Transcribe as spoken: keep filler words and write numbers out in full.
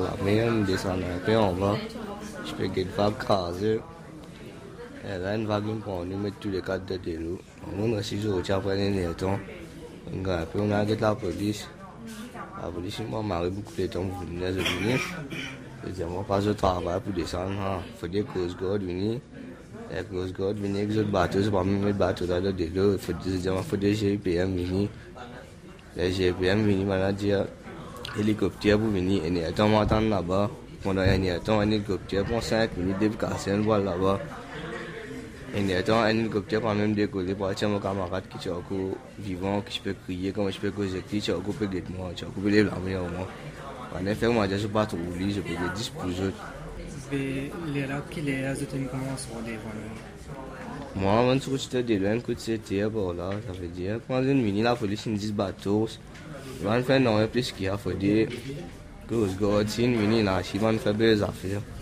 la mer, on descend un peu en bas. Je peux get vague craser. Et là, une vague pour nous mettre tous les cadres de l'eau. On a six jours, tu as pris un temps. On a on a get la police. La police m'a marré beaucoup de temps pour venir de venir. Je dis, moi, pas de travail pour descendre. Il faut des Coast Guard venir. Les Coast Guard venir avec les autres bateaux, c'est pas même les bateaux là de l'eau. Il faut dire, il faut des G P M venir. Les G P M venir, maintenant, dire, hélicoptère pour venir. Et il y a temps m'attendre là-bas. Pendant il y a temps, un hélicoptère pour cinq minutes de casser un voile là-bas. Et il y a temps, un hélicoptère quand même décoller pour attirer mon camarade qui est encore vivant, qui je peux crier, comment je peux causer, qui est encore peut être moi, qui est encore peut être l'armée au moins. En effet, moi, je ne suis pas trop oublié, je peux dire dix pour eux. Les là qui les là, c'est une commence pour des moi, avant de sortir de loin, coup de c'était par là, ça veut dire, quand une mini, la police, ils disent bateaux, ils vont faire non, plus qu'il y a, faut dire, Coast Guard, si une mini, là, ils vont faire des affaires.